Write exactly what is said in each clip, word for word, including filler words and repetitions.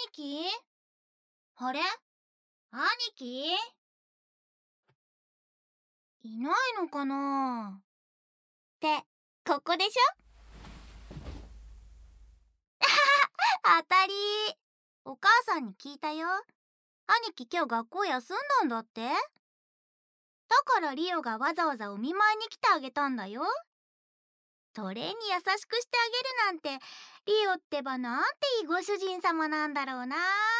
兄貴？あれ？兄貴？いないのかなって、ここでしょ？当たり。お母さんに聞いたよ。兄貴今日学校休んだんだって。だからリオがわざわざお見舞いに来てあげたんだよ。それに優しくしてあげるなんて、リオってばなんていいご主人様なんだろうな。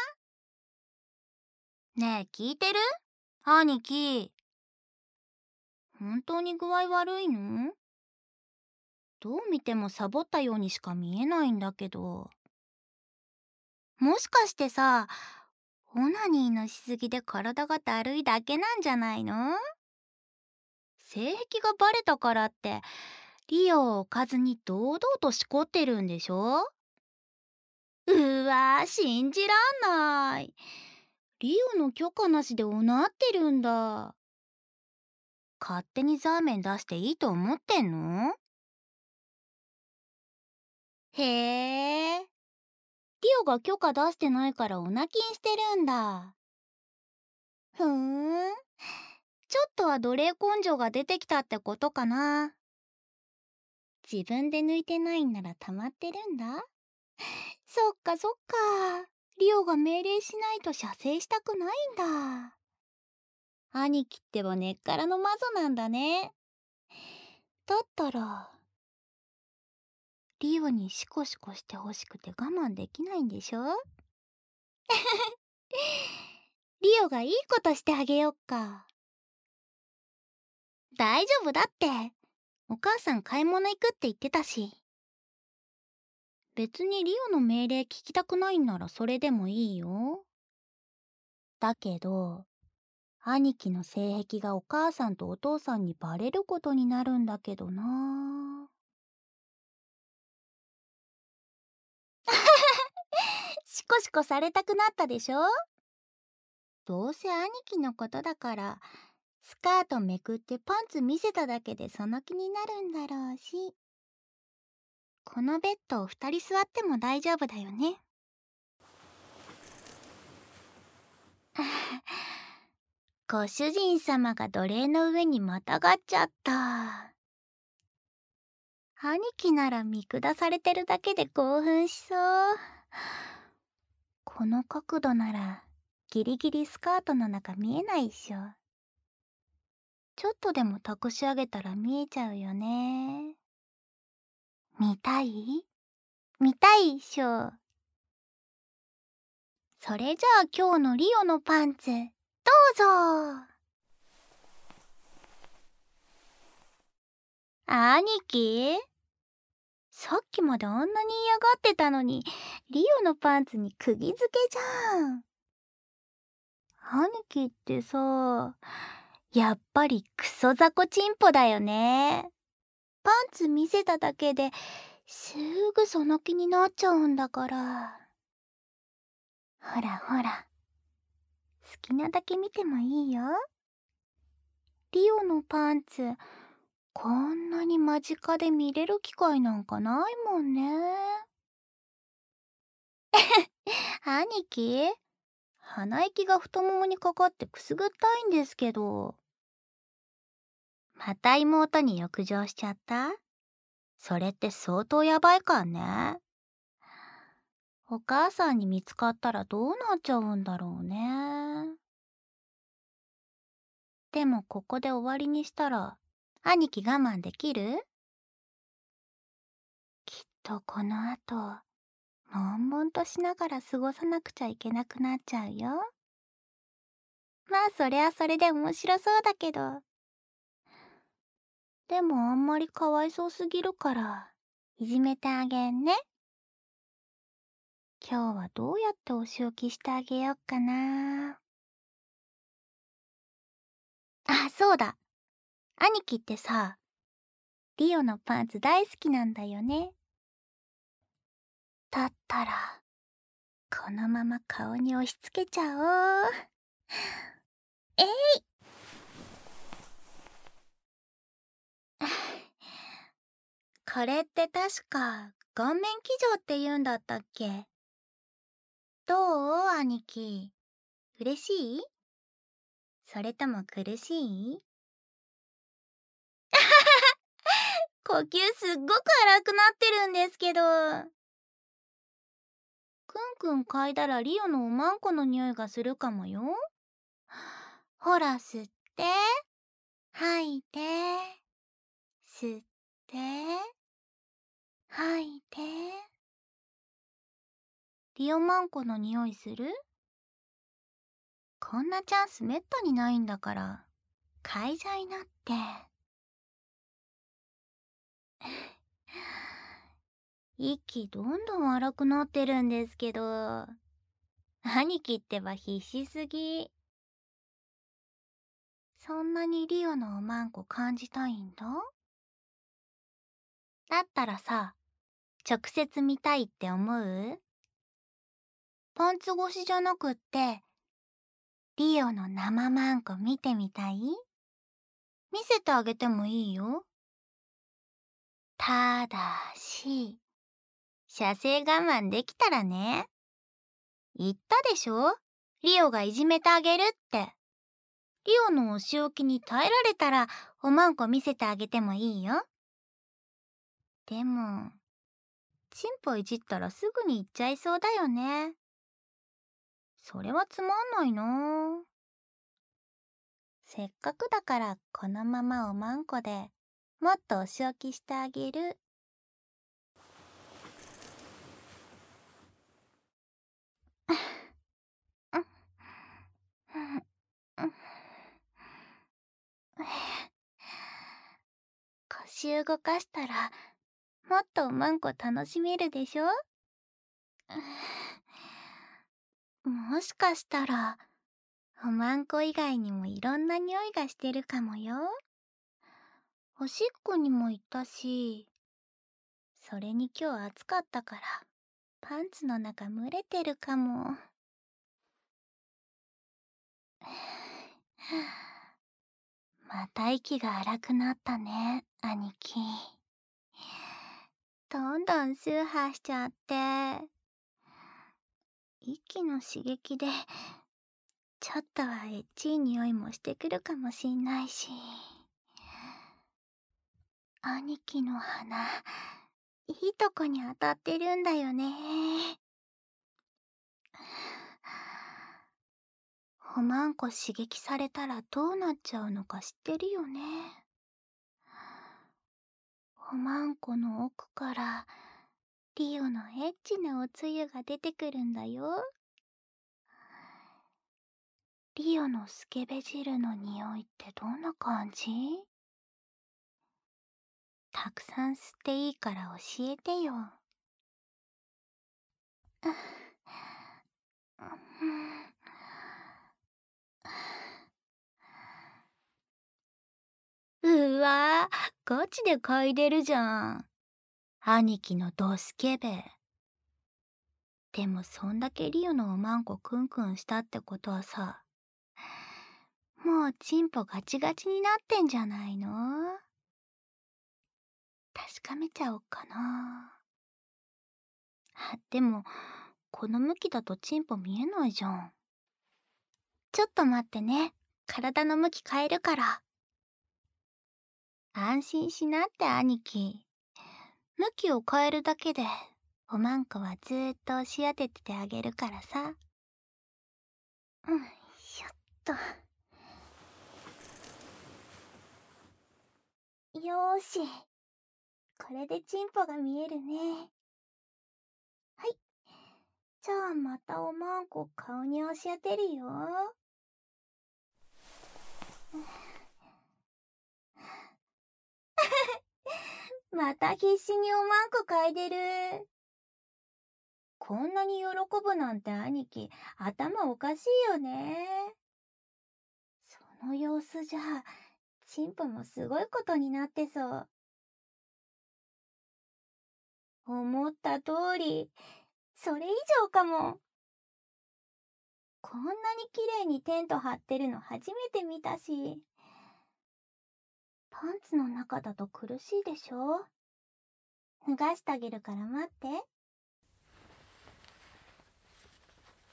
ねえ聞いてる？兄貴。本当に具合悪いの？どう見てもサボったようにしか見えないんだけど。もしかしてさ、オナニーのしすぎで体がだるいだけなんじゃないの？性癖がバレたからってリオを置かずに堂々としこってるんでしょ？うわー、信じらんない。リオの許可なしでおなってるんだ。勝手にザーメン出していいと思ってんの？へえ。リオが許可出してないからおなきんしてるんだ。ふーん。ちょっとは奴隷根性が出てきたってことかな。自分で抜いてないんなら溜まってるんだ。そっかそっか。リオが命令しないと射精したくないんだ。兄貴ってば根っからのマゾなんだね。だったら、リオにシコシコしてほしくて我慢できないんでしょ？リオがいいことしてあげよっか。大丈夫だって。お母さん買い物行くって言ってたし。別にリオの命令聞きたくないんならそれでもいいよ。だけど、兄貴の性癖がお母さんとお父さんにバレることになるんだけどな。シコシコされたくなったでしょ？どうせ兄貴のことだから、スカートめくってパンツ見せただけでその気になるんだろうし。このベッドを二人座っても大丈夫だよね。ご主人様が奴隷の上にまたがっちゃった。兄貴なら見下されてるだけで興奮しそう。この角度ならギリギリスカートの中見えないっしょ。ちょっとでも託し上げたら見えちゃうよね。見たい？見たいっしょ。それじゃあ今日のリオのパンツ、どうぞ。兄貴？さっきまであんなに嫌がってたのに、リオのパンツに釘付けじゃん。兄貴ってさ、やっぱりクソザコチンポだよね。パンツ見せただけですぐその気になっちゃうんだから。ほらほら、好きなだけ見てもいいよ。リオのパンツ、こんなに間近で見れる機会なんかないもんね。兄貴？鼻息が太ももにかかってくすぐったいんですけど。また妹に欲情しちゃった？それって相当やばいかんね。お母さんに見つかったらどうなっちゃうんだろうね。でもここで終わりにしたら兄貴我慢できる？きっとこの後悶々としながら過ごさなくちゃいけなくなっちゃうよ。まあそれはそれで面白そうだけど。でもあんまりかわいそうすぎるからいじめてあげんね。今日はどうやってお仕置きしてあげよっかな。あ、そうだ。兄貴ってさ、リオのパンツ大好きなんだよね。だったら、このまま顔に押し付けちゃおう。えいこれって確か顔面騎乗って言うんだったっけ？ どう兄貴。嬉しい？それとも苦しい？呼吸すっごく荒くなってるんですけど。くんくん嗅いだらリオのおまんこの匂いがするかもよ。ほら吸って、吐いて、吸って、吐いて。リオまんこの匂いする？こんなチャンスめったにないんだから、嗅いじゃいなって。息どんどん荒くなってるんですけど。兄貴ってば必死すぎ。そんなにリオのおまんこ感じたいんだ？だったらさ、直接見たいって思う？パンツ越しじゃなくって、リオの生まんこ見てみたい？見せてあげてもいいよ。ただし、射精我慢できたらね。言ったでしょ？リオがいじめてあげるって。リオのお仕置きに耐えられたら、おまんこ見せてあげてもいいよ。でも、チンポいじったらすぐに行っちゃいそうだよね。それはつまんないな。せっかくだからこのままおまんこでもっとお仕置きしてあげる。腰動かしたらもっとおまんこ楽しめるでしょ？もしかしたらおまんこ以外にもいろんな匂いがしてるかもよ。おしっこにも行ったし、それに今日暑かったからパンツの中蒸れてるかも。また息が荒くなったね、兄貴。どんどん数破しちゃって。息の刺激でちょっとはエッチい匂いもしてくるかもしんないし。兄貴の鼻、いいとこに当たってるんだよね。おまんこ刺激されたらどうなっちゃうのか知ってるよね。おまんこの奥からリオのエッチなおつゆが出てくるんだよ。リオのスケベ汁の匂いってどんな感じ？たくさん吸っていいから教えてよ。うわぁ、ガチで嗅いでるじゃん。兄貴のドスケベ。でもそんだけリオのおまんこクンクンしたってことはさ、もうチンポガチガチになってんじゃないの？確かめちゃおっかな。あ、でも、この向きだとチンポ見えないじゃん。ちょっと待ってね。体の向き変えるから。安心しなって兄貴。向きを変えるだけで、おまんこはずーっと押し当てててあげるからさ。うん、しょっと。よーし。これでチンポが見えるね。はい。じゃあまたおまんこ顔に押し当てるよ。また必死におまんこ嗅いでる。こんなに喜ぶなんて兄貴、頭おかしいよね。その様子じゃ、チンポもすごいことになってそう。思った通り、それ以上かも。こんなに綺麗にテント張ってるの初めて見たし。パンツの中だと苦しいでしょ？脱がしてあげるから待って。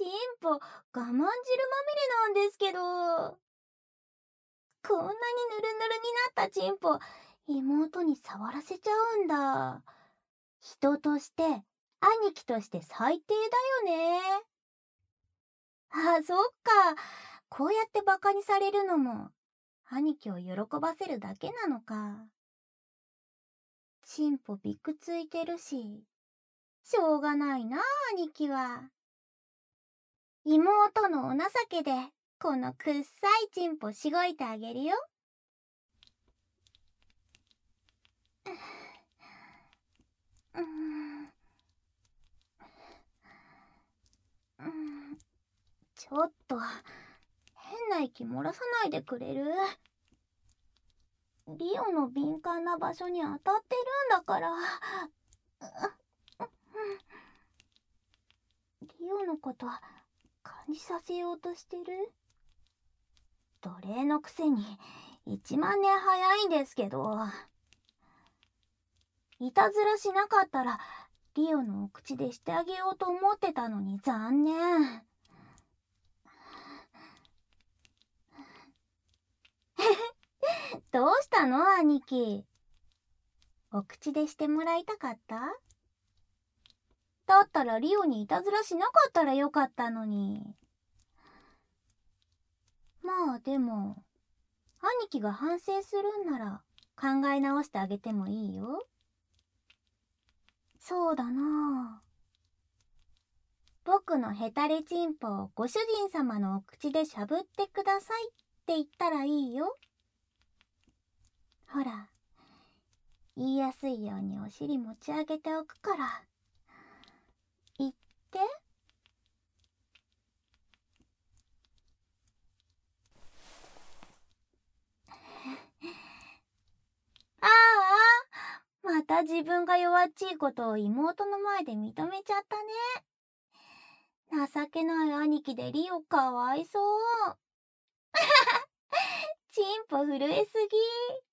チンポ、我慢汁まみれなんですけど。こんなにぬるぬるになったチンポ、妹に触らせちゃうんだ。人として、兄貴として最低だよね。あ、そっか。こうやってバカにされるのも、兄貴を喜ばせるだけなのか。チンポびくついてるし、しょうがないな、兄貴は。妹のお情けで、このくっさいチンポしごいてあげるよ。うーん。うーん。ちょっと、変な息漏らさないでくれる？リオの敏感な場所に当たってるんだから。リオのこと感じさせようとしてる？奴隷のくせに一万年早いんですけど。いたずらしなかったらリオのお口でしてあげようと思ってたのに残念。どうしたの兄貴？お口でしてもらいたかった？だったらリオにいたずらしなかったらよかったのに。まあでも、兄貴が反省するんなら考え直してあげてもいいよ。そうだなあ。僕のヘタレチンポをご主人様のお口でしゃぶってくださいって言ったらいいよ。ほら、言いやすいようにお尻持ち上げておくから。言って。ああ、また自分が弱っちいことを妹の前で認めちゃったね。情けない兄貴でリオかわいそう。チンポ震えすぎ。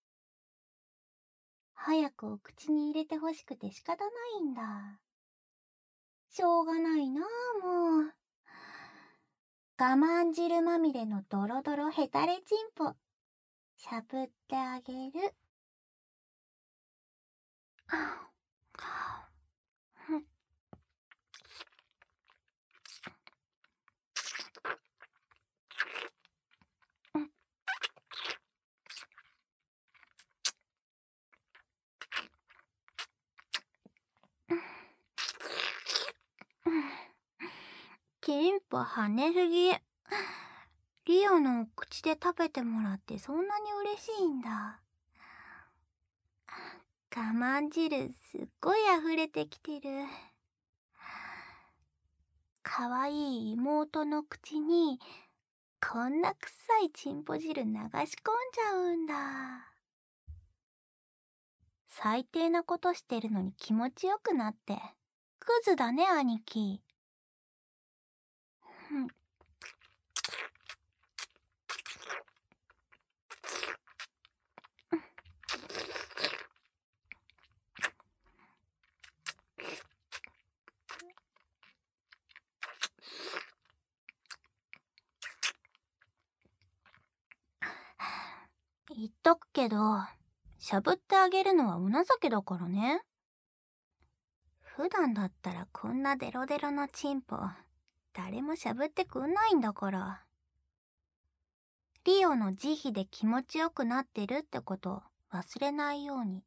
早くお口に入れてほしくて仕方ないんだ。しょうがないなあ、もう。我慢汁まみれのドロドロヘタレチンポ、しゃぶってあげる。チンポ跳ねすぎ。リオのお口で食べてもらってそんなに嬉しいんだ。我慢汁すっごい溢れてきてる。かわいい妹の口にこんな臭いチンポ汁流し込んじゃうんだ。最低なことしてるのに気持ちよくなってクズだね兄貴。うん。言っとくけど、しゃぶってあげるのはお情けだからね。普段だったらこんなデロデロのチンポ、誰もしゃぶってくんないんだから。リオの慈悲で気持ちよくなってるってこと忘れないように。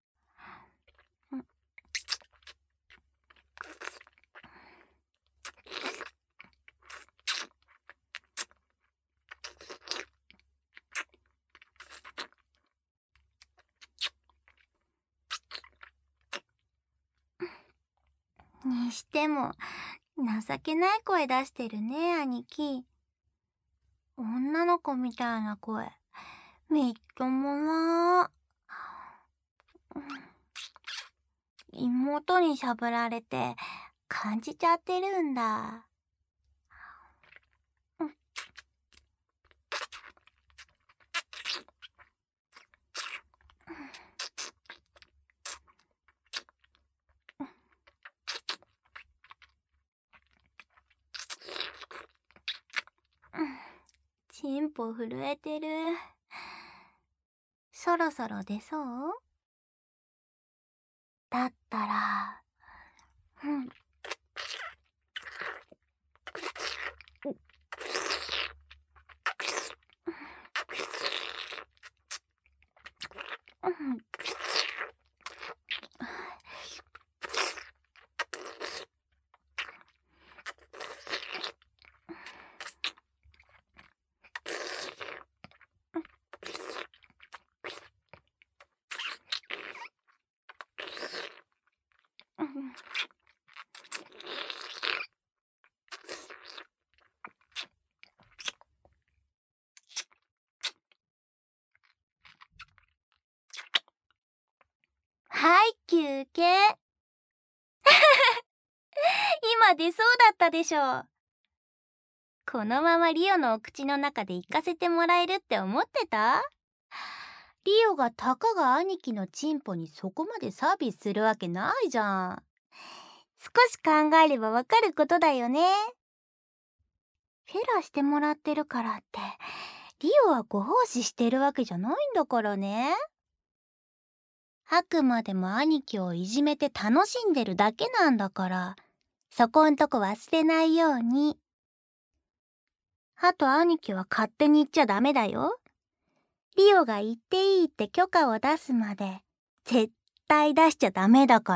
にしても、情けない声出してるね、兄貴。女の子みたいな声、みっともな。妹にしゃぶられて、感じちゃってるんだ。 チンポ震えてる。そろそろ出そう？だったら、うん。はい、休憩。今出そうだったでしょ。このままリオのお口の中で行かせてもらえるって思ってた？リオがたかが兄貴のチンポにそこまでサービスするわけないじゃん。少し考えればわかることだよね。フェラしてもらってるからってリオはご奉仕してるわけじゃないんだからね。あくまでも兄貴をいじめて楽しんでるだけなんだから、そこんとこ忘れないように。あと兄貴は勝手に言っちゃダメだよ。リオが言っていいって許可を出すまで絶対出しちゃダメだから。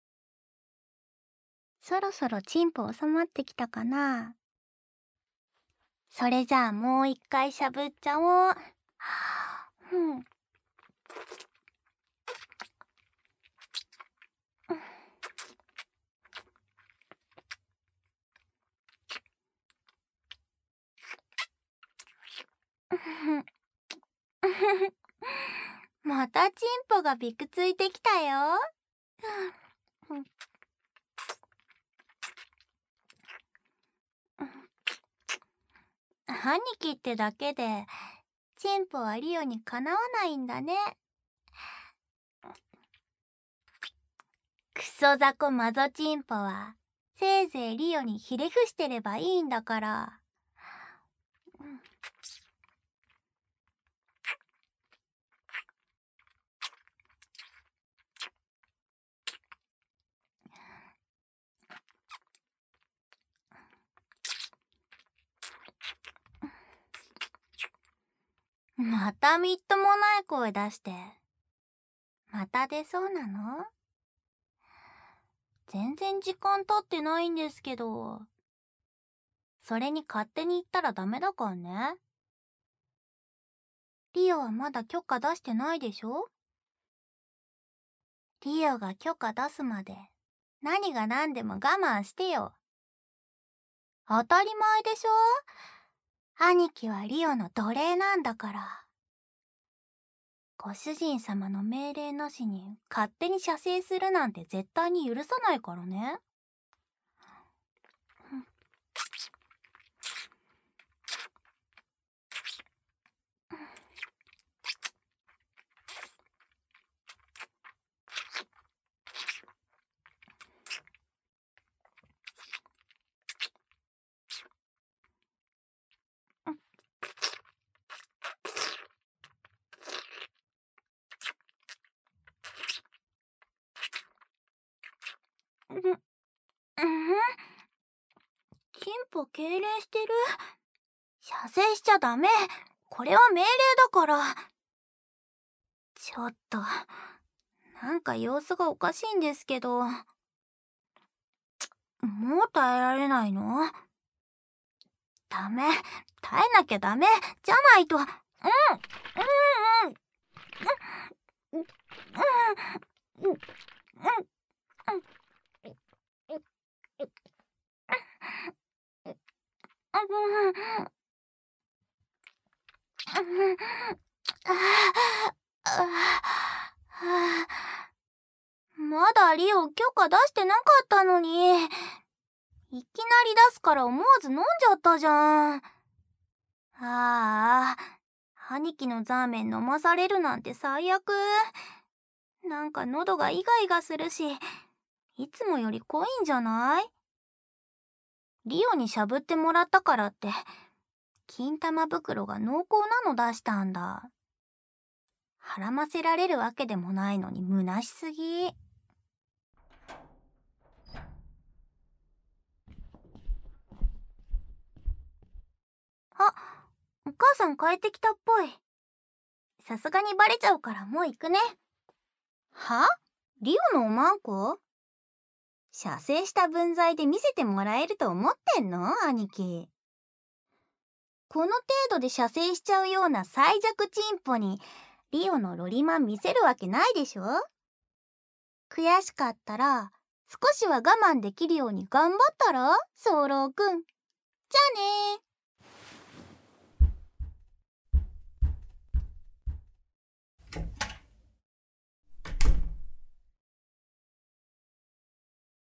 そろそろチンポ収まってきたかな。それじゃあもう一回しゃぶっちゃおう。うん。またチンポがびくついてきたよ。兄貴ってだけでチンポはリオにかなわないんだね。クソザコマゾチンポはせいぜいリオにひれ伏してればいいんだから。またみっともない声出して。また出そうなの？全然時間経ってないんですけど。それに勝手に言ったらダメだからね。リオはまだ許可出してないでしょ？リオが許可出すまで何が何でも我慢してよ。当たり前でしょ？兄貴はリオの奴隷なんだから。ご主人様の命令なしに勝手に射精するなんて絶対に許さないからね。うん、うん、チンポ痙攣してる。射精しちゃダメ。これは命令だから。ちょっと、なんか様子がおかしいんですけど。もう耐えられないの？ダメ。耐えなきゃダメ。じゃないと。うん。うん。うん。うん。うん。うん。うん。まだリオ許可出してなかったのに。いきなり出すから思わず飲んじゃったじゃん。ああ、兄貴のザーメン飲まされるなんて最悪。なんか喉がイガイガするし、いつもより濃いんじゃない？リオにしゃぶってもらったからって金玉袋が濃厚なの出したんだ。はらませられるわけでもないのに虚しすぎ。あ、お母さん帰ってきたっぽい。さすがにバレちゃうからもう行くね。は？リオのおまんこ？射精した分際で見せてもらえると思ってんの？兄貴。この程度で射精しちゃうような最弱チンポにリオのロリマン見せるわけないでしょ？悔しかったら少しは我慢できるように頑張ったら、ソーローくん。じゃあねー。